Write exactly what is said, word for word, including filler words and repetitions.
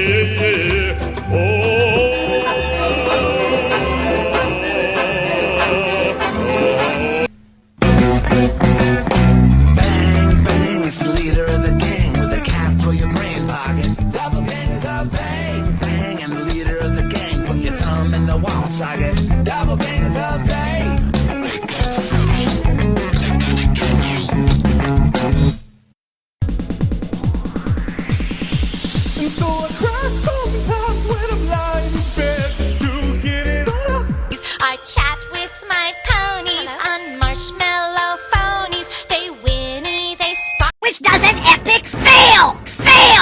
Socket, double bangers of pain. And so I cry sometimes when I'm lying in bed just to get it all out. I chat with my